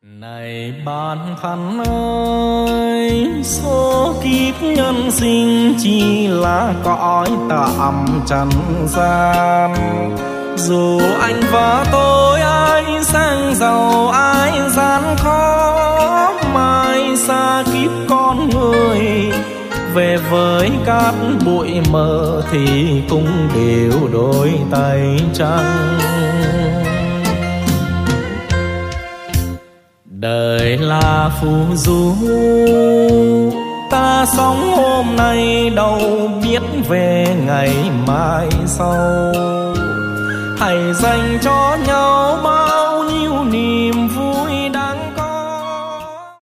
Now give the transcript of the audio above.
Này bạn thân ơi, số kiếp nhân sinh chỉ là cõi tạm trần gian. Dù anh và tôi ai sang giàu ai gian khó, mai xa kiếp con người về với cát bụi mờ thì cũng đều đôi tay trắng. Đời là phù du, ta sống hôm nay đâu biết về ngày mai sau. Hãy dành cho nhau bao nhiêu niềm vui,